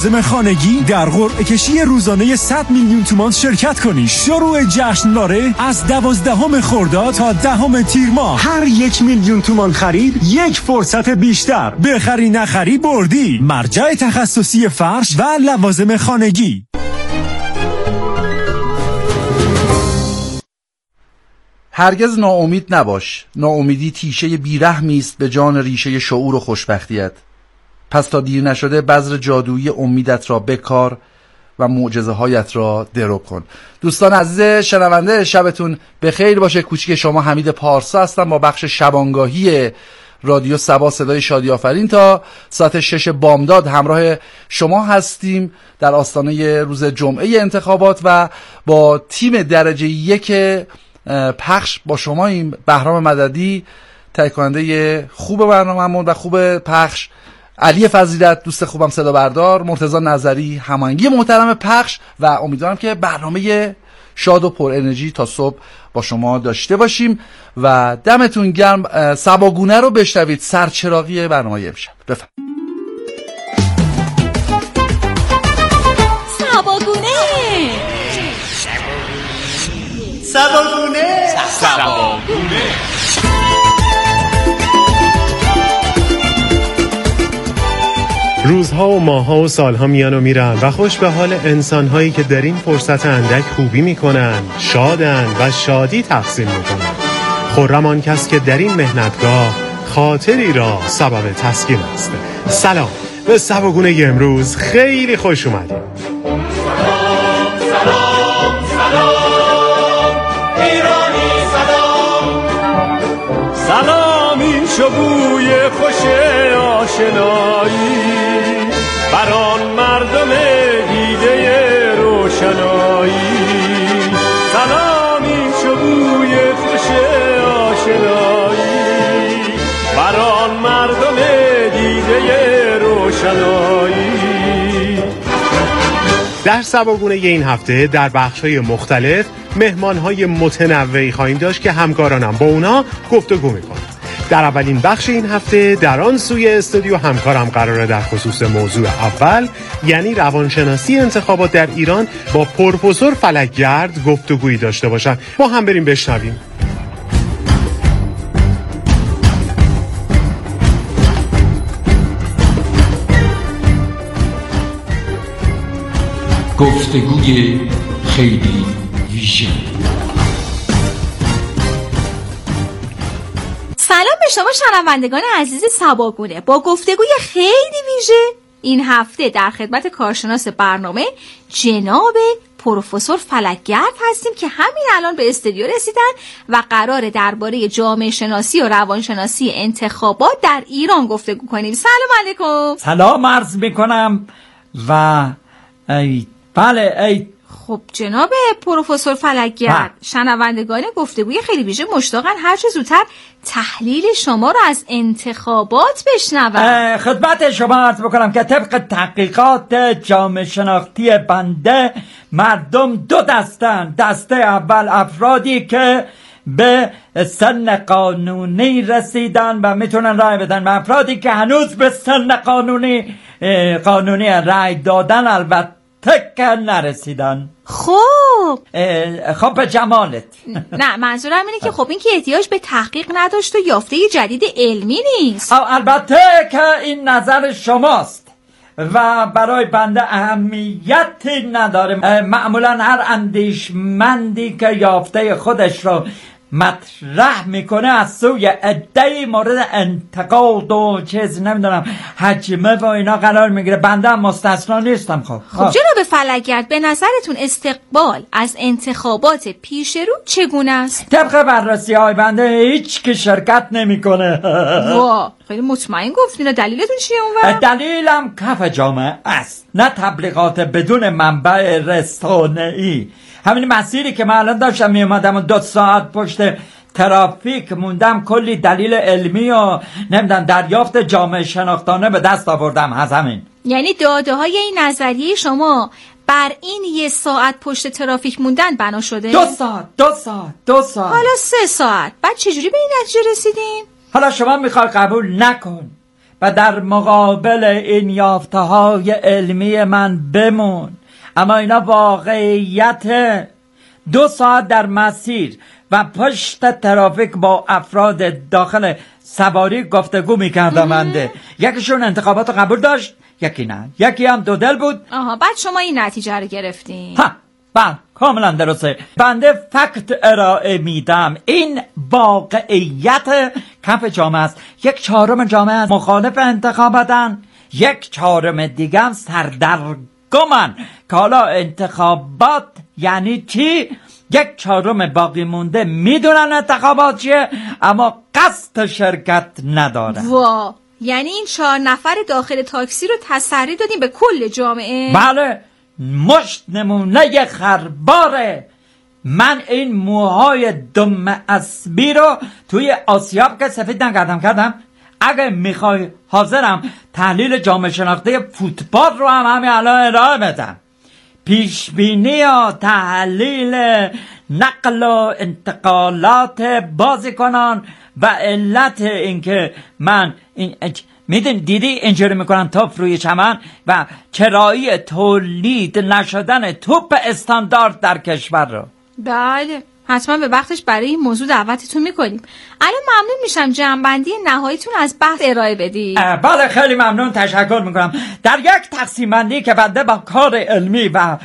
خانگی در قرعه کشی روزانه 100 میلیون تومان شرکت کنید. شروع جشنواره از 12 خرداد تا 10 تیر ماه. هر 1 میلیون تومان خرید یک فرصت بیشتر. بخری نخری بردی. مرجع تخصصی فرش و لوازم خانگی. هرگز ناامید نباش. ناامیدی تیشه بیرحمی است به جان ریشه شعور و خوشبختیت. پس تا دیر نشده بذر جادویی امیدت را بکار و معجزه هایت را درو کن. دوستان عزیز شنونده، شبتون بخیر باشه. کوچیک شما حمید پارسا هستم با بخش شبانگاهی رادیو صبا صدای شادی آفرین. تا ساعت 6 بامداد همراه شما هستیم در آستانه روز جمعه انتخابات و با تیم درجه 1 پخش با شما این بهرام مددی، تهیه کننده خوب برنامه‌مون و خوب پخش، علی فضیلت دوست خوبم صدا بردار، مرتضی نظری هماهنگی محترم پخش و امیدوارم که برنامه شاد و پر انرژی تا صبح با شما داشته باشیم و دمتون گرم. سباگونه رو بشنوید، سرچراغی برنامه امشب. بفرمایید. سباگونه سباگونه سباگونه. روزها و ماهها و سالها میان و میرن و خوش به حال انسانهایی که در این فرصت اندک خوبی میکنن، شادن و شادی تقسیم میکنن. خرم آن کس که در این مهنتگاه خاطری را سبب تسکین است. سلام به سباگونه امروز، خیلی خوش اومدید. سلامی شو بوی خوش آشنایی بران مردم دیده روشنایی. سلامی شو بوی خوش آشنایی بران مردم دیده روشنایی. در سباگونه این هفته در بخش‌های مختلف مهمان‌های متنوعی خواهیم داشت که همکارانم با اونا گفتگو می‌کنم. در اولین بخش این هفته در آن سوی استودیو همکارم قراره در خصوص موضوع اول، یعنی روانشناسی انتخابات در ایران، با پروفسور فلکگرد گفتگویی داشته باشن. ما هم بریم بشنویم. گفتگوی خیلی ویژه. سلام به شما شنوندگان عزیز سباگونه. با گفتگوی خیلی ویژه این هفته در خدمت کارشناس برنامه جناب پروفسور فلکگرد هستیم که همین الان به استودیو رسیدن و قراره درباره جامعه شناسی و روانشناسی انتخابات در ایران گفتگو کنیم. سلام علیکم. سلام عرض میکنم و بله. خب جناب پروفسور فلکگرد، شنوندگان گفتگوی خیلی ویژه مشتاقن هر چه زودتر تحلیل شما رو از انتخابات بشنون. خدمت شما عرض بکنم که طبق تحقیقات جامعه شناختی بنده مردم دو دستن. دسته اول افرادی که به سن قانونی رسیدن و میتونن رای بدن و افرادی که هنوز به سن قانونی رای دادن البته که نرسیدن. خب به جمالت. نه منظورم اینه که خب این که احتیاج به تحقیق نداشت و یافته جدید علمی نیست. البته که این نظر شماست و برای بنده اهمیتی نداره. معمولا هر اندیشمندی که یافته خودش رو مطرح میکنه از سوی عده‌ای مورد انتقاد و چیز نمیدونم حجمه و اینا قرار میگیره. بنده هم مستثنا نیستم. خب جناب فلکگرد، به نظرتون استقبال از انتخابات پیش رو چگونه است؟ طبق بررسی های بنده هیچ که شرکت نمیکنه. وا خیلی مطمئن گفتین. دلیلتون چیه اونور؟ دلیلم کف جامعه است، نه تبلیغات بدون منبع رسانه‌ای. همین مسیری که من الان داشتم میومدم و 2 ساعت پشت ترافیک موندم، کلی دلیل علمی و نمیدونم دریافت جامعه شناختانه به دست آوردم. از همین یعنی داده های این نظریه شما بر این 1 ساعت پشت ترافیک موندن بنا شده؟ 2 ساعت حالا 3 ساعت بعد چجوری به این نتیجه رسیدین؟ حالا شما میخوای قبول نکن، و در مقابل این یافته‌های علمی من بمون. اما اینا واقعیت. 2 ساعت در مسیر و پشت ترافیک با افراد داخل سواری گفتگو میکردم بنده. یکیشون انتخابات قبول داشت، یکی نه، یکی هم دو دل بود. آها، بعد شما این نتیجه رو گرفتین. بله کاملا درسته. بنده فقط ارائه میدم این واقعیت کف جامعه است. 1/4 جامعه است مخالف انتخاباتن، 1/4 دیگه هم سردرگمن که حالا انتخابات یعنی چی. 1/4 باقی مونده میدونن انتخابات چیه اما قصد شرکت ندارن. وا، یعنی این 4 نفر داخل تاکسی رو تسری دادیم به کل جامعه؟ بله، مشت نمونه خرباره. من این موهای دم اسبی رو توی آسیاب که سفید کردم. اگه میخوای حاضرم تحلیل جامعه شناختی فوتبال رو هم همین الان ارائه بدم. پیشبینی یا تحلیل نقل و انتقالات بازیکنان و علت اینکه من دیدی اینجوری میکنن توپ روی چمن و چرایی تولید نشدن توپ استاندارد در کشور رو. بله، حتما به وقتش برای این موضوع دعوتتون میکنیم. الان ممنون میشم جمع‌بندی نهاییتون از بحث ارائه بدی. بله خیلی ممنون، تشکر میکنم. در یک تقسیم بندی که بنده با کار علمی و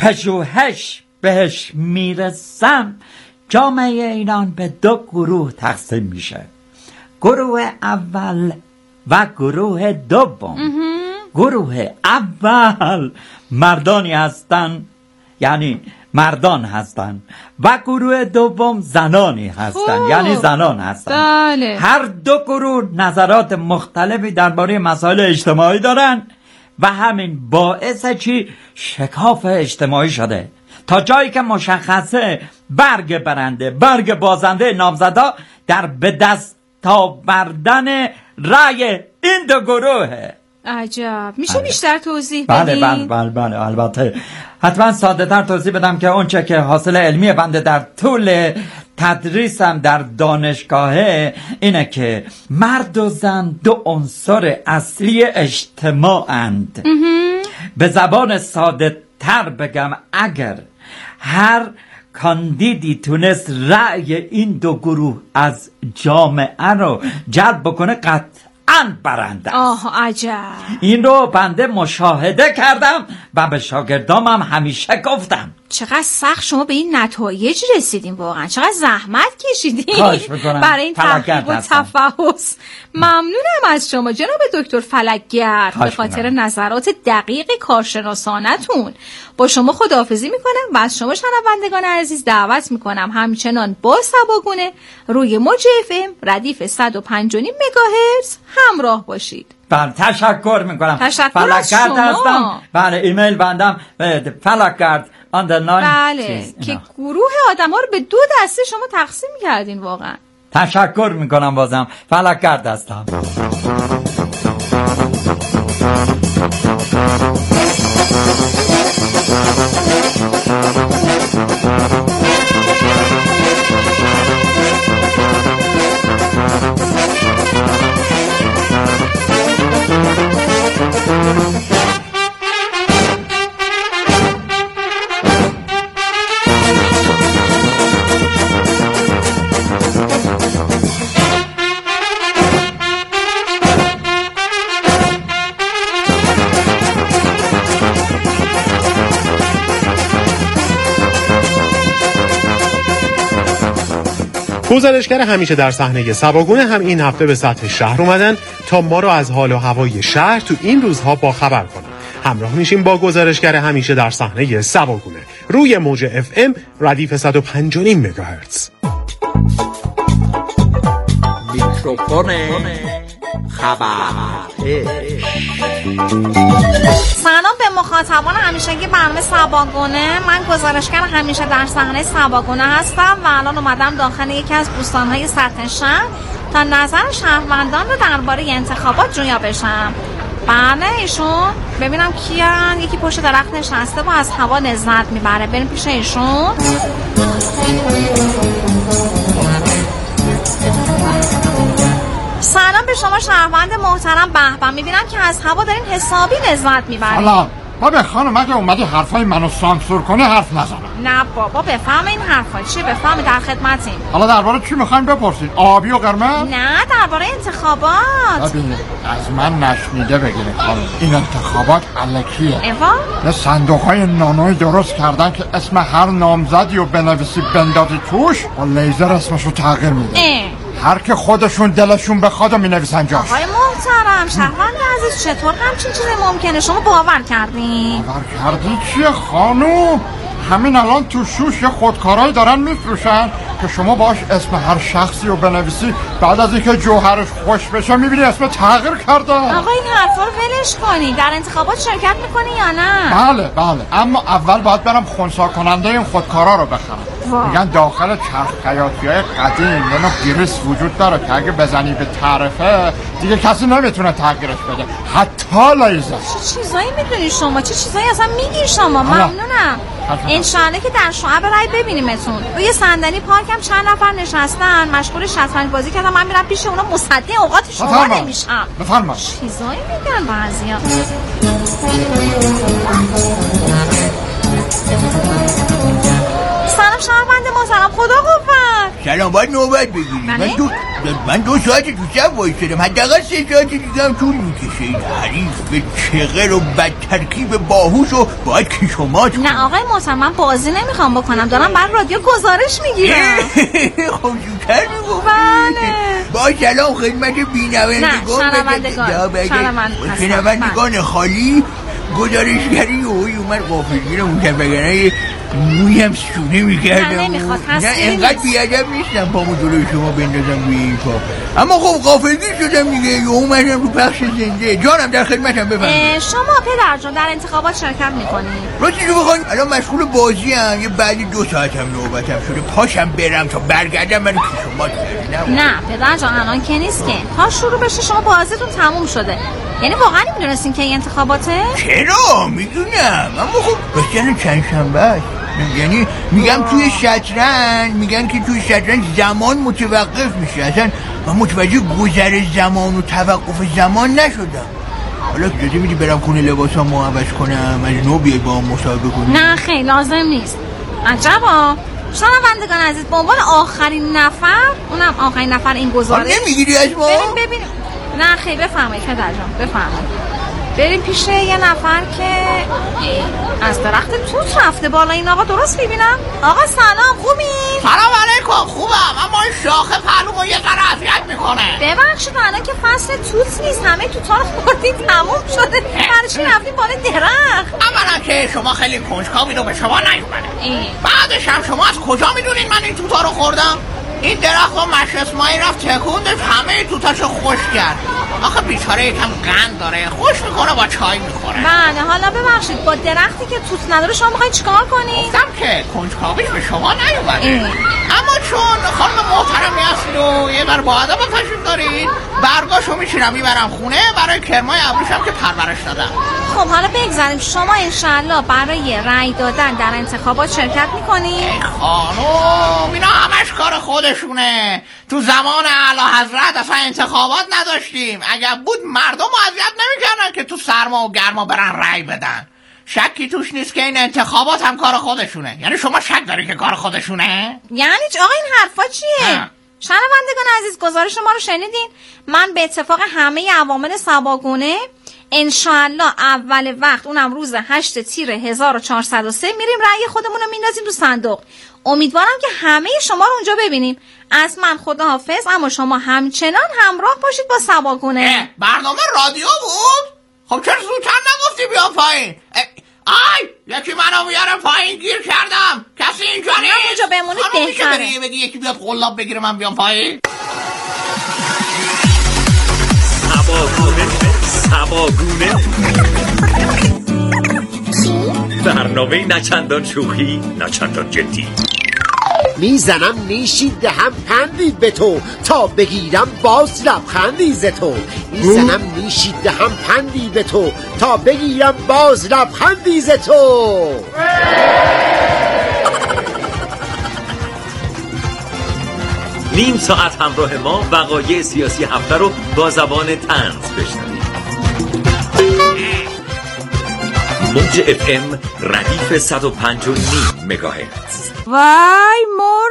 پژوهش بهش میرسم، جامعه ایران به 2 گروه تقسیم میشه. گروه اول و گروه دوم. گروه اول مردانی هستن، یعنی مردان هستن، و گروه دوم زنانی هستن، یعنی زنان هستن. بله. هر 2 گروه نظرات مختلفی درباره مسائل اجتماعی دارن و همین باعث چی شکاف اجتماعی شده تا جایی که مشخصه برگ برنده، برگ بازنده نامزدا در به دست آوردن رأی این 2 گروهه. عجب، میشه بیشتر توضیح بدین؟ بله البته حتما ساده تر توضیح بدم که اونچه که حاصل علمی بنده در طول تدریسم در دانشگاهه اینه که مرد و زن 2 عنصر اصلی اجتماعند. به زبان ساده تر بگم، اگر هر کاندیدی تونست رأی این 2 گروه از جامعه رو جلب بکنه قطعاً برنده است. عجب. این رو بنده مشاهده کردم و به شاگردامم همیشه گفتم. چقدر سخت شما به این نتایج رسیدین، واقعا چقدر زحمت کشیدین برای این تحقیق و تفحص. ممنونم از شما جناب دکتر فلکگرد به خاطر نظرات دقیق کارشناسانتون. با شما خداحافظی میکنم و از شما شنوندگان عزیز دعوت میکنم همچنان با سباگونه روی موج FM ردیف 105.5 مگاهرتز همراه باشید. بله تشکر میکنم. تشکر از شما. هستم. بله ایمیل بندم فلکگرد بله که گروه آدم ها رو به 2 دسته شما تقسیم کردین. واقعا تشکر میکنم. بازم فلکگرد هستم. گزارشگر همیشه در صحنه سباگونه هم این هفته به سطح شهر اومدن تا ما رو از حال و هوای شهر تو این روزها با خبر کنن. همراه میشیم با گزارشگر همیشه در صحنه سباگونه روی موج FM ردیف 105.5 مگاهرتز. میکروفون خبر. سلام به مخاطبان همیشگی برنامه سباگونه. من گزارشگر همیشه در صحنه سباگونه هستم و الان اومدم داخل یکی از بوستان‌های سطح شهر تا نظر شهروندان رو درباره انتخابات جویا بشم. بله ایشون ببینم کیان. یکی پشت درخت نشسته و از هوا لذت میبره. بریم پیش ایشون. سلام به شما شهروند محترم. به میبینم که از هوا دارین حسابی لذت میبرین. سلام بابا خانم، اگه اومدی حرفای منو سانسور کنی حرف نزنم. نه بابا بفهم این حرفا چیه، بفهم در خدمتیم. حالا درباره چی میخواین بپرسید؟ آبی و قرمز؟ نه درباره انتخابات. ببینید از من نشنیده بگیرید خانم، این انتخابات الکیه. ایوا؟ یه صندوقهای نانوی درست کردن که اسم هر نامزدی رو بنویسی بندازی توش، با لیزر اسمشو تغییر میده. هر که خودشون دلشون بخواد و مینویسن جاش. آقای محترم شهروند عزیز، چطور همچین چیزی ممکنه؟ شما باور کردین؟ باور کردی چیه خانوم؟ همین الان تو شوش یه خودکارایی دارن میفروشن که شما باش اسم هر شخصی رو بنویسی، بعد از اینکه جوهرش خوش بشه میبینی اسم تغییر کرده. آقا این حرفا رو ولش کنی. در انتخابات شرکت میکنی یا نه؟ بله اما اول باید برم خنثی کننده این خودکارا رو بخرم. میگن داخل چرخ خیاطی‌های قدیم یه نوع گریس وجود داره که اگه بزنی به طرفه دیگه کسی نمیتونه تغییرش بده، حتی لیزر. چه چیزایی میدونی شما؟ چه چیزایی اصلا میگی شما؟ ممنونم. انشالله که در شعب رای ببینیمتون. روی صندلی پارکم چند نفر نشستن مشغول شطرنج بازی کردن، من میرم پیش اونا مصدق اوقات شما نمیشم. بفرمایید. چیزایی میگن بعضیا. سلام شهروند محترم، خدا قوت. سلام، باید نوبت بگیری. من 2 ساعت تو شب وایسادم، حداقل 3 ساعت دیگه هم طول میکشه. این حریف چغر و بد ترکیب باهوش و باید کشمات. نه آقای محترم من بازی نمیخوام بکنم، دارم بر رادیو گزارش میگیرم. خب زودتر میگم. بله. با سلام خدمت شنوندگان خالی، گزارشگری اومد غافلگیر مسابقه‌های مویم سونه میکردم. نه اینقدر بیادب نیستم پامو جلوی شما بندازم روی این پا، اما خب غافلگیر شدم دیگه. اومدم رو پخش زنده. جانم در خدمتم، بفرمایید. شما پدر جان در انتخابات شرکت میکنید؟ راستی رو بخواین الان مشغول بازی ام، یه بعد 2 ساعت هم نوبتم شده، پاشم برم تا برگردم من کشمات. نه پدر جان الان که نیست که، تا شروع بشه شما بازیتون تموم شده. یعنی واقعا نمیدونستین که این انتخاباته؟ چرا میدونم، اما خب مثلا چند شنبه است. یعنی میگم توی شطرنج میگن که توی شطرنج زمان متوقف میشه. اصلا من متوجه گذر زمان و توقف زمان نشدم. حالا اجازه میدی برم خونه لباسامو عوض کنم، از نو بیای با هم مصاحبه کنیم؟ نه خیلی لازم نیست. عجبا شنوندگان عزیز، به عنوان آخرین نفر، اونم آخرین نفر این گزارش نمیگیری از ما؟ بریم ببینیم. نه خیلی بفرمایید پدر جان بفرمایید. بریم پیش یه نفر که از درخت توت رفته بالا. این آقا درست میبینم؟ آقا سلام، خوبی؟ سلام علیکم، خوبم، اما این شاخه پلومو یه ذره اذیت میکنه. ببخشید الان که فصل توت نیست، همه توتا رو خوردید تموم شده. برای چی رفتید بالا درخت؟ اولا که شما خیلی کنجکاوید و به شما نیومده. بعدش هم شما از کجا میدونین من این توتا رو خوردم؟ این درخت رو مشرسمایی رفت تکوندش، همه توتاشو خوش کرد. آخه بیچاره یکم قند داره، خوش میکنه با چای میخوره. بله حالا ببخشید با درختی که توت نداره شما میخواید چیکار کنی؟ گفتم که کنجکاویش به شما نیومده. اما چون خانم محترمی هستید و یه بر با ادب تشریف دارید، برگاشو میشینم میبرم خونه برای کرمای ابروشم که پرورش دادم. خب حالا بگذاریم شما انشالله برای رأی دادن در انتخابات شرکت میکنی؟ خانم اینا همش کار خودشونه. تو زمان اعلی حضرت اصلا انتخابات نداشتیم. اگر بود مردم اذیت نمیکردن که تو سرما و گرما برن رأی بدن. شکی توش نیست که این انتخابات هم کار خودشونه. یعنی شما شک داری که کار خودشونه؟ یعنی آقا این حرفا چیه؟ شنوندگان عزیز گزارش ما رو شنیدین؟ من به اتفاق همه عوامل سباگونه انشالله اول وقت، اونم روز 8 تیر 1403 میریم رأی خودمون رو میندازیم تو صندوق. امیدوارم که همه شما رو اونجا ببینیم. از من خداحافظ، اما شما همچنان همراه باشید با سباگونه. برنامه رادیو بود؟ خب چرا زودتر نگفتی بیا پایین؟ آی یکی منو میاره پایین، گیر کردم. کسی اینجا نیست؟ اونجا بمونید بهتره. خانم میشه بگی یکی بیاد قلاب بگیره من بیام پایین؟ سباگونه برنامه نچندان شوخی نچندان جدی. میزنم نیشی دهم پندی به تو، تا بگیرم باز لبخندی ز تو. میزنم نیشی دهم پندی به تو، تا بگیرم باز لبخندی ز تو. نیم ساعت همراه ما وقایع سیاسی هفته رو با زبان طنز بشنوید. موج FM ردیف 105.9 مگاهرتز. وای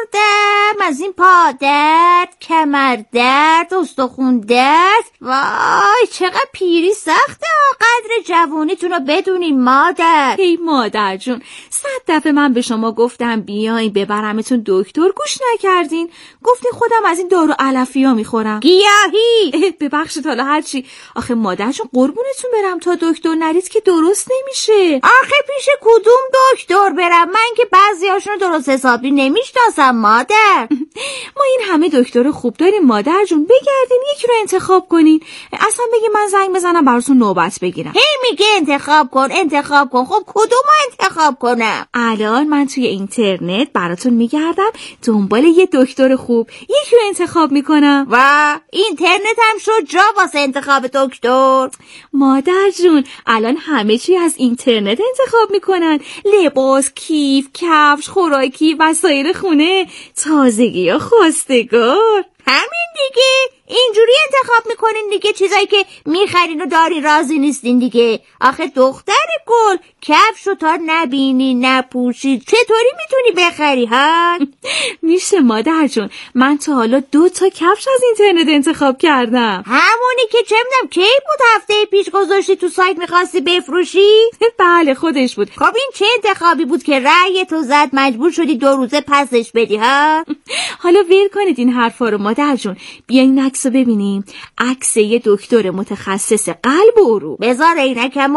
مردم از این پا درد، کمر درد، استخون درد. وای چقدر پیری سخته. قدر جوونیتون رو بدونین مادر. ای مادر جون، 100 دفعه من به شما گفتم بیاین ببرمتون دکتر، گوش نکردین. گفتین خودم از این دارو علفیا میخورم. گیاهی. ببخشید حالا هرچی. آخه مادر جون قربونتون برم تا دکتر نرید که درست نمیشه. آخه پیش کدوم دکتر برم؟ من که بعضیاشون درست حسابی نمیشناسم مادر. ما این همه دکتر خوب داریم مادر جون، بگردین یکی رو انتخاب کنین. اصلا بگی من زنگ بزنم براتون نوبت بگیرم. هی میگه انتخاب کن انتخاب کن. خب کدومو انتخاب کنم؟ الان من توی اینترنت براتون میگردم دنبال یه دکتر خوب، یکی رو انتخاب میکنم. و اینترنت هم شد جا واسه انتخاب دکتر. مادر جون الان همه چی از اینترنت انتخاب میکنن، لباس، کیف، کفش، خوراکی، وسایل خونه، تازگی و خواستگار. همین دیگه، اینجوری انتخاب میکنین دیگه، چیزایی که میخرین و داری راضی نیستین دیگه. آخه دختر گل، کفشو تا نبینی نپوشی چطوری میتونی بخری ها؟ میشه مادر جون، من تا حالا 2 تا کفش از اینترنت انتخاب کردم. همونی که چه میدونم کی بود هفته پیش گذاشتی تو سایت میخواستی بفروشی؟ بله خودش بود. خب این چه انتخابی بود که رأی تو زد مجبور شدی 2 روزه پسش بدی ها؟ حالا ول کنید این حرفا رو مادر جون، بیاین عکسو ببینیم. عکس یه دکتر متخصص قلب و عروق. بذار عینکمو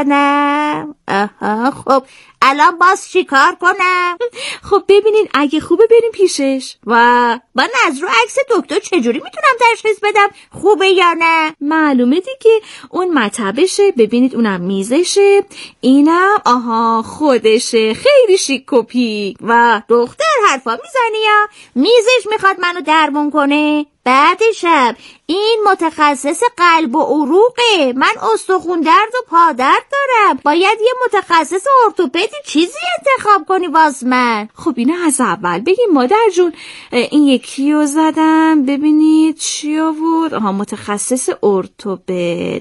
بزنم. آها خب الان باز چی کار کنم؟ خب ببینین اگه خوبه بریم پیشش. و من از رو عکس دکتر چجوری میتونم تشخیص بدم خوبه یا نه؟ معلومه دیگه، اون مطبشه، ببینید اونم میزشه، اینم آها خودشه، خیلی شیک و پیک. و دختر حرفا میزنی یا؟ میزش میخواد منو درمون کنه؟ بعدشم این متخصص قلب و عروقه، من استخون درد و پا درد دارم، باید یه متخصص ارتوپدی چیزی انتخاب کنی واس من. خب اینو از اول بگیم مادر جون. این یکی رو زدم ببینید چی آورد. آها متخصص ارتوپد.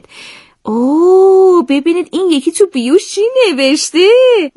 اوه ببینید این یکی تو بیوش چی نوشته.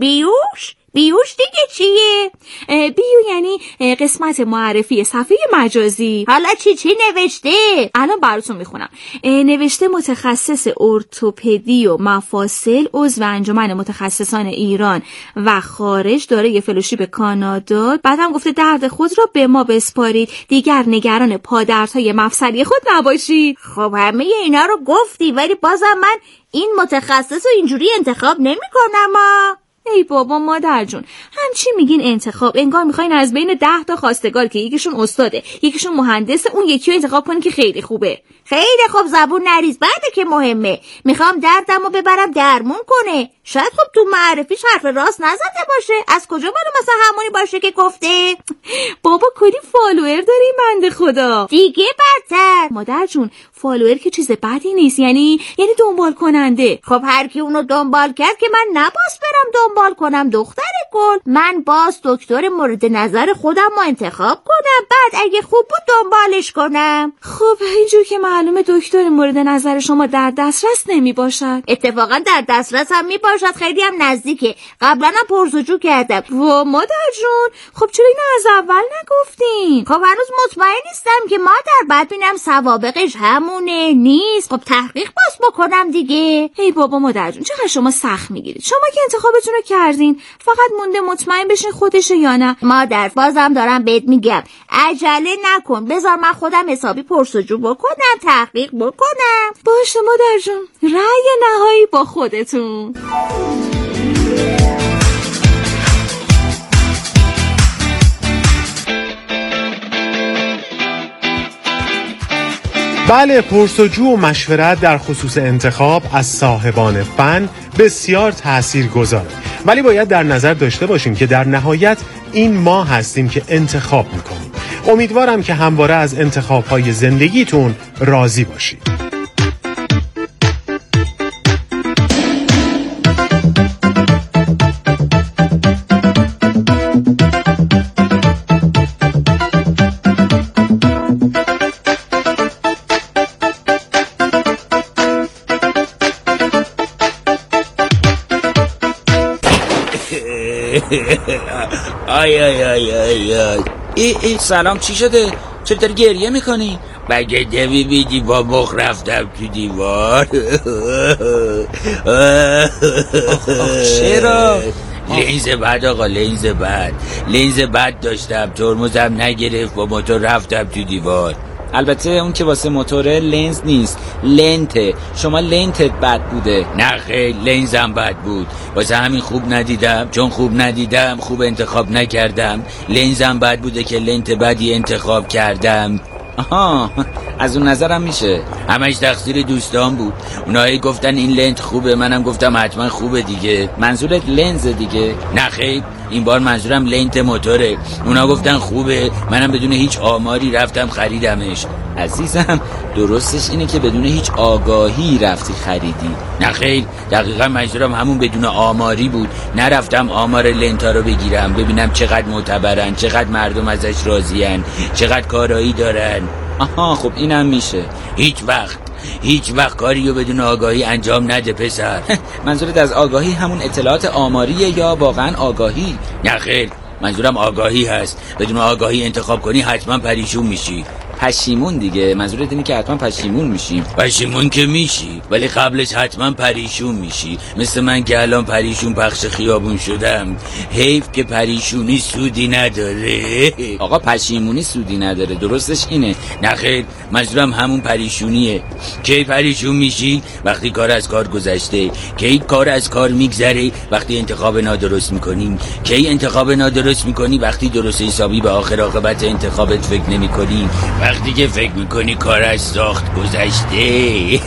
بیوش دیگه چیه؟ بیو یعنی قسمت معرفی صفحه مجازی. حالا چی نوشته؟ الان براتون میخونم. نوشته متخصص ارتوپدی و مفاصل، عضو انجمن متخصصان ایران و خارج، داره یه فلوشیپ کانادا. بعدم گفته درد خود را به ما بسپارید، دیگر نگران پادردهای مفصلی خود نباشید. خب همه اینا رو گفتی ولی بازم من این متخصص رو اینجوری انتخاب نمی کنم. ای بابا مادر جون، همچی میگین انتخاب، انگار میخواین از بین 10 تا خواستگار که یکیشون استاده یکیشون مهندسه اون یکی رو انتخاب کنین که خیلی خوبه. خیلی خوب زبون نریز، بعده که مهمه. میخوام دردمو ببرم درمون کنه. شاید خب تو معرفیش حرف راست نزده باشه. از کجا معلوم مثلا همونی باشه که گفته؟ بابا کلی فالوور داری بنده خدا. دیگه بدتر. مادر جون فالوور که چیز بدی نیست، یعنی دنبال کننده. خب هر کی اونو دنبال کرد که من نباس برم دنبال کنم دختر گل. من باز دکتر مورد نظر خودم رو انتخاب کنم، بعد اگه خوب بود دنبالش کنم. خب اینجور که معلومه دکتر مورد نظر شما در دسترس نمی باشد. اتفاقا در دسترس هم می باشد، خیلی هم نزدیکه. قبلا هم پرسجو کردم. و مادر جون خب چرا اینو از اول نگفتین؟ خب هنوز مطمئن نیستم که مادر، بعد ببینم سوابقش همونه نیست. خب تحقیق باز بکنم دیگه. ای بابا مادر جون چقدر شما سخت میگیرید. شما که انتخابتون رو کردین، فقط مونده مطمئن بشین خودشه یا نه. مادر بازم دارم بهت میگم عجله نکن، بذار من خودم حسابی پرسجو بکنم، تحقیق بکنم. باشه مادر جون، رأی نهایی با خودتون. بله، پرسجو و مشورت در خصوص انتخاب از صاحبان فن بسیار تاثیرگذاره، ولی باید در نظر داشته باشیم که در نهایت این ما هستیم که انتخاب میکنیم. امیدوارم که همواره از انتخاب‌های زندگیتون راضی باشید. آی آی آی آی آی. ای سلام، چی شده؟ چرا داری گریه میکنی؟ مگه نمیبینی با مخ رفتم تو دیوار؟ چرا؟ لنز بد آقا، لنز بد داشتم، ترمزم نگرفت، با موتور رفتم تو دیوار. البته اون که واسه موتوره لنز نیست، لنته. شما لنتت بد بوده. نه خیلی، لنزم بد بود، واسه همین خوب ندیدم. چون خوب ندیدم خوب انتخاب نکردم. لنزم بد بوده که لنت بدی انتخاب کردم. آها، از اون نظرم میشه. همش تقصیر دوستان بود، اونایی گفتن این لنت خوبه، منم گفتم حتما خوبه دیگه. منظورت لنز دیگه؟ نه خیلی، این بار منظورم لنت موتوره. اونا گفتن خوبه، منم بدون هیچ آماری رفتم خریدمش. عزیزم درستش اینه که بدون هیچ آگاهی رفتی خریدی. نه خیلی، دقیقا منظورم همون بدون آماری بود. نرفتم آمار لنتا رو بگیرم ببینم چقدر معتبرن، چقدر مردم ازش راضین، چقدر کارایی دارن. آها، خب اینم میشه. هیچ وقت کاریو بدون آگاهی انجام نده پسر. منظورت از آگاهی همون اطلاعات آماریه یا واقعا آگاهی؟ نه خیر، منظورم آگاهی هست. بدون آگاهی انتخاب کنی حتما پریشون میشی. پشیمون دیگه. منظورت اینه که حتما پشیمون میشی. پشیمون که میشی، ولی قبلش حتما پریشون میشی. مثل من که الان پریشون پخش خیابون شدم. حیف که پریشونی سودی نداره. آقا پشیمونی سودی نداره، درستش اینه. نه خیر، منظورم همون پریشونیه. کی پریشون میشی؟ وقتی کار از کار گذشته. کی کار از کار میگذره؟ وقتی انتخاب نادرست میکنی. کی انتخاب نادرست میکنی؟ وقتی درست حسابی به آخر عاقبت انتخابت فکر نمیکنی. وقتی که فکر میکنی کار از ساخت گذشته.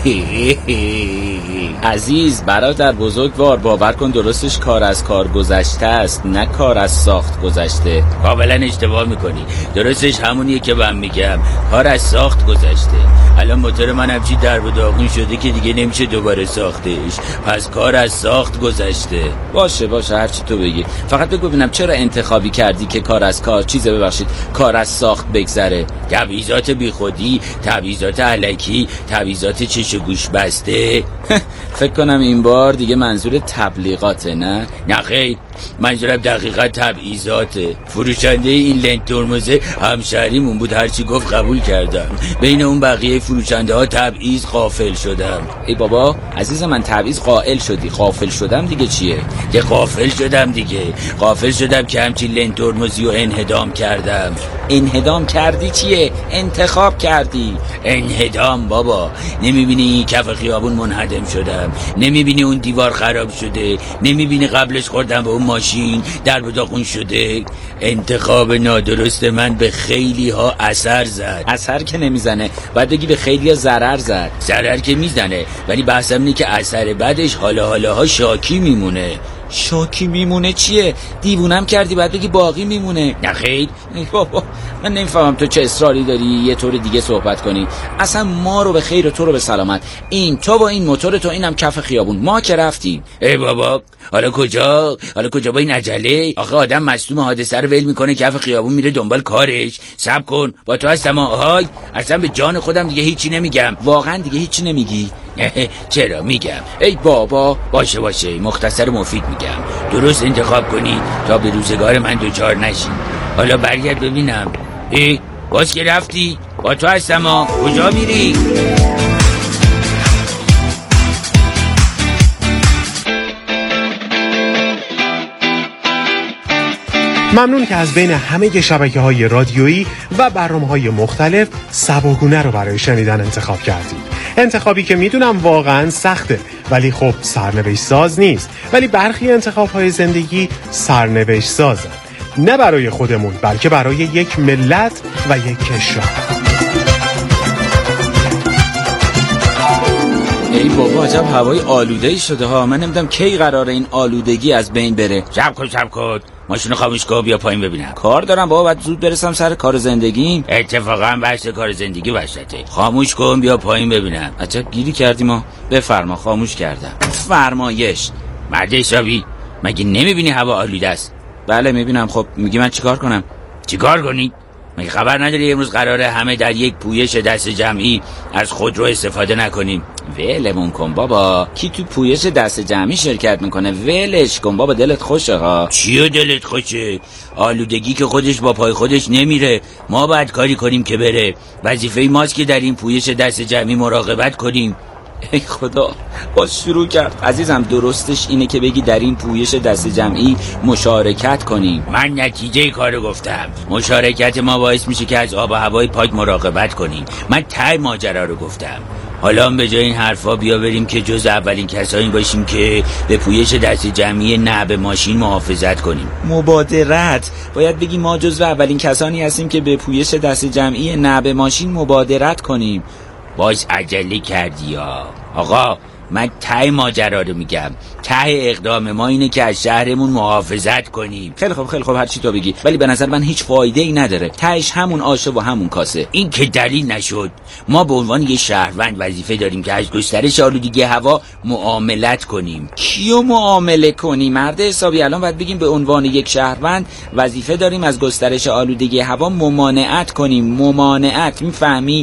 عزیز برادر بزرگوار، باور کن درستش کار از کار گذشته است، نه کار از ساخت گذشته. کاملا اشتباه میکنی. درستش همونیه که من میگم، کار از ساخت گذشته. الان موتور من همچی درب و داغون شده که دیگه نمیشه دوباره ساختش. پس کار از ساخت گذشته. باشه هرچی تو بگی. فقط بگو ببینم چرا انتخابی کردی که کار از کار از ساخت بگذره؟ تبعیضات بی خودی، تبعیضات الکی، تبعیضات چش و گوش بسته. فکر کنم این بار دیگه منظور تبلیغاته، نه؟ نه خیر، منظورم دقیقا تبعیضاته. فروشنده این لنت ترمزه همشهریمون بود، هرچی گفت قبول کردم. بین اون بقیه فروشنده ها تبعیض غافل شدم. ای بابا عزیز من، تبعیض قائل شدی، غافل شدم دیگه چیه؟ که غافل شدم که همچین لنت ترمزی رو انهدام کردم. انهدام کردی چیه؟ انتخاب کردی. انهدام بابا، نمیبینی کف خیابون منهدم شدم؟ نمیبینی اون دیوار خراب شده؟ نمیبینی قبلش خوردم به اون ماشین در به داغون شده؟ انتخاب نادرست من به خیلی ها اثر زد. اثر که نمیزنه، باید بگی به خیلی ها ضرر زد. ضرر که میزنه، ولی بحثم اینه که اثر بعدش حالا شاکی میمونه. شاکی میمونه چیه؟ دیوونم کردی، باید بگی باقی میمونه. نه خیر بابا، من نمیفهمم تو چه اصراری داری یه طور دیگه صحبت کنی. اصلا ما رو به خیر و تو رو به سلامت. این تو با این موتور تو، اینم کف خیابون، ما که رفتیم. ای بابا، حالا کجا با این عجله؟ آخه آدم مصدوم حادثه رو ول میکنه کف خیابون میره دنبال کارش. صبر کن، با تو هستم. آهای، اصلا به جان خودم دیگه هیچی نمیگم. واقعا دیگه هیچی نمیگی؟ چرا میگم. ای بابا، باشه مختصر و مفید میگم. درست انتخاب کنی تا به روزگار من دوچار نشی. حالا برگرد ببینم. باز که رفتی؟ با تو هستم. کجا میری؟ ممنون که از بین همه شبکه‌های رادیویی و برنامه‌های مختلف سباگونه رو برای شنیدن انتخاب کردید. انتخابی که میدونم واقعا سخته، ولی خب سرنوشت ساز نیست. ولی برخی انتخاب‌های زندگی سرنوشت سازن. نه برای خودمون، بلکه برای یک ملت و یک کشور. ای بابا، عجب هوای آلوده‌ای شده ها. من نمیدونم کی قراره این آلودگی از بین بره. شب کن ماشینو خاموش کن، بیا پایین ببینم. کار دارم بابا، باید زود برسم سر کار زندگیم. اتفاقا بحث کار زندگی وحشته. خاموش کن، بیا پایین ببینم. عجب گیری کردیم ما. بفرما. خاموش کردم. فرمایش. مرد حسابی، مگه نمیبینی هوا آلوده است؟ بله میبینم. خب میگی من چیکار کنم؟ چیکار کنی؟ مگه خبر نداری امروز قراره همه در یک پویش دست جمعی از خودرو استفاده نکنیم؟ ولمون کن بابا، کی تو پویش دست جمعی شرکت میکنه؟ ولش کن بابا، دلت خوشه ها. چیو دلت خوشه؟ آلودگی که خودش با پای خودش نمیره، ما باید کاری کنیم که بره. وظیفه ماست که در این پویش دست جمعی مراقبت کنیم. ای خدا، باز شروع کرد. عزیزم درستش اینه که بگی در این پویش دست جمعی مشارکت کنیم. من نتیجه کارو گفتم. مشارکت ما باعث میشه که از آب و هوای پاک مراقبت کنیم. من ته ماجرا رو گفتم. حالا هم به جای این حرفا بیا بریم که جز اولین کسایی باشیم که به پویش دست جمعی نعب ماشین محافظت کنیم. مبادرت؟ باید بگی ما جز اولین کسانی هستیم که به پویش دست جمعی نعب ماشین مبادرت کنیم. باز عجله کردی یا آقا، من ته ماجرا رو میگم. ته اقدام ما اینه که از شهرمون محافظت کنیم. خیلی خوب هر چی تو بگی، ولی به نظر من هیچ فایده ای نداره. تهش همون آشه و همون کاسه. این که دلیل نشد. ما به عنوان یه شهروند وظیفه داریم که از گسترش آلودگی هوا معاملت کنیم. کیو معامله کنی مرد حسابی؟ الان باید بگیم به عنوان یک شهروند وظیفه داریم از گسترش آلودگی هوا ممانعت کنیم. ممانعت، میفهمی؟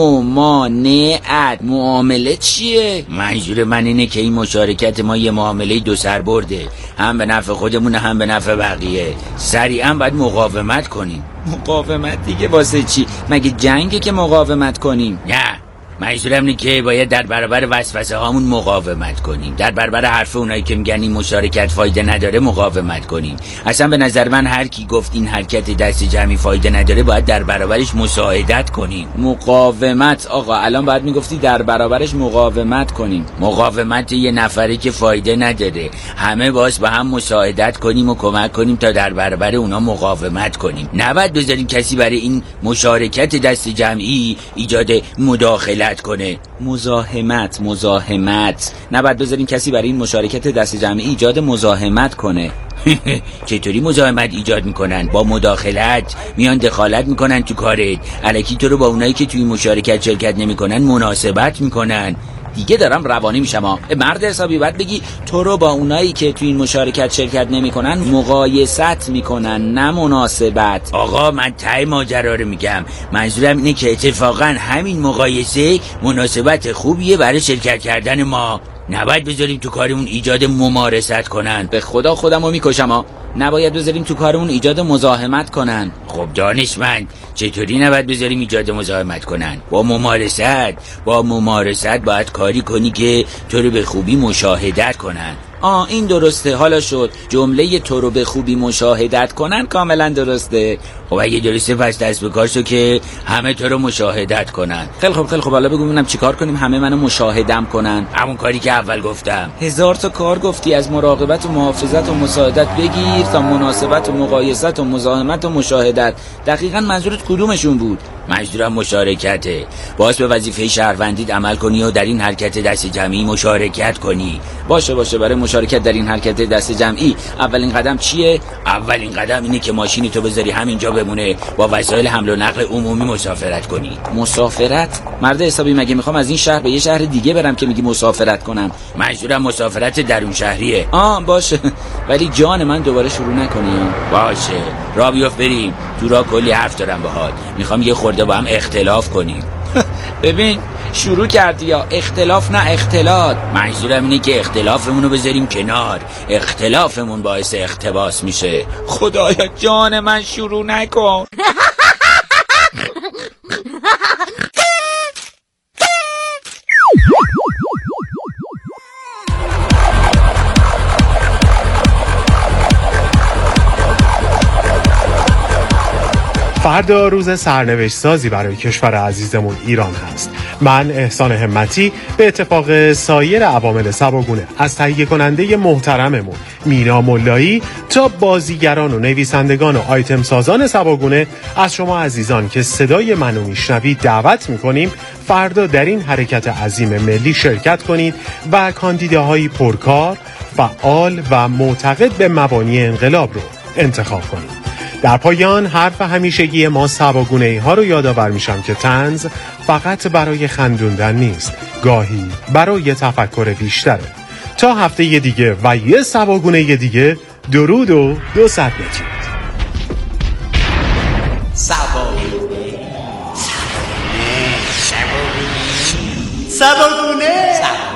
ممانعت. معامله چیه؟ منظور من اینه که این مشارکت ما یه معامله دو سر برده، هم به نفع خودمون هم به نفع بقیه. سریعا باید مقاومت کنیم. مقاومت دیگه واسه چی؟ مگه جنگه که مقاومت کنیم؟ نه، منظورم اینه که باید در برابر وسوسه هامون مقاومت کنیم. در برابر حرف اونایی که میگن این مشارکت فایده نداره مقاومت کنیم. اصلا به نظر من هر کی گفت این حرکت دست جمعی فایده نداره باید در برابرش مساعدت کنیم. مقاومت آقا، الان باید میگفتی در برابرش مقاومت کنیم. مقاومت یه نفری که فایده نداره. همه باز با هم مساعدت کنیم و کمک کنیم تا در برابر اونا مقاومت کنیم. نباید بذاریم کسی برای این مشارکت دست جمعی ایجاد مداخله کنه. مزاحمت. نباید بذاریم کسی برای این مشارکت دست جمعی ایجاد مزاحمت کنه. چطوری مزاحمت ایجاد میکنن؟ با مداخلت میان دخالت میکنن تو کارت. الکی تو رو با اونایی که توی مشارکت شرکت نمیکنن مناسبت میکنن. دیگه دارم روانی میشم مرد حسابی. باید بگی تو رو با اونایی که تو این مشارکت شرکت نمیکنن مقایست میکنن، نه مناسبت. آقا من ته ماجرا رو میگم. منظورم اینه که اتفاقا همین مقایسه مناسبت خوبیه برای شرکت کردن ما. نباید بذاریم تو کارمون ایجاد ممارست کنن. به خدا خودمو میکشم نباید بذاریم تو کارمون ایجاد مزاحمت کنن. خب دانشمند، چطوری نباید بذاریم ایجاد مزاحمت کنن؟ با ممارست باید کاری کنی که تو رو به خوبی مشاهدت کنن. این درسته. حالا شد جمله تو رو به خوبی مشاهدت کنن کاملا درسته. خب اگه درسته پس دست به کار شو که همه تو رو مشاهدت کنن. خیلی خوب حالا بگو ببینم چیکار کنیم همه منو مشاهدم کنن؟ همون کاری که اول گفتم. 1000 تا کار گفتی، از مراقبت و محافظت و مساعدت بگیر تا مناسبت و مقایست و مزاحمت و مشاهدت. دقیقاً منظورت کدومشون بود؟ منظورم مشارکته. باز به وظیفه شهروندیت عمل کنی و در این حرکت دست جمعی مشارکت کنی. باشه. برای مشارکت در این حرکت دست جمعی اولین قدم چیه؟ اولین قدم اینه که ماشینی تو بذاری همینجا بمونه، با وسایل حمل و نقل عمومی مسافرت کنی. مسافرت؟ مرد حسابی مگه میخوام از این شهر به یه شهر دیگه برم که میگی مسافرت کنم؟ منظورم مسافرت درون شهریه. باشه، ولی جان من دوباره شروع نکنی. باشه، راه بیفت بریم. تو راه کلی حرف دارم باهات. میخوام یه خورده با هم اختلاف کنیم. ببین شروع کردی یا اختلاف نه اختلاط. منظورم اینه که اختلافمون رو بذاریم کنار. اختلافمون باعث اقتباس میشه. خدایا جان من شروع نکن. فردا روز سرنوشت سازی برای کشور عزیزمون ایران هست. من احسان همتی به اتفاق سایر عوامل سباگونه از تهیه کننده محترممون مینا ملایی تا بازیگران و نویسندگان و آیتم سازان سباگونه از شما عزیزان که صدای منو میشنوید دعوت میکنیم فردا در این حرکت عظیم ملی شرکت کنید و کاندیداهای پرکار، فعال و معتقد به مبانی انقلاب رو انتخاب کنید. در پایان حرف همیشگی ما سباگونه‌ای ها رو یادآور میشم که طنز فقط برای خندوندن نیست، گاهی برای تفکر بیشتره. تا هفته دیگه و یه سباگونه دیگه، درود و 200 بدید. سباگونه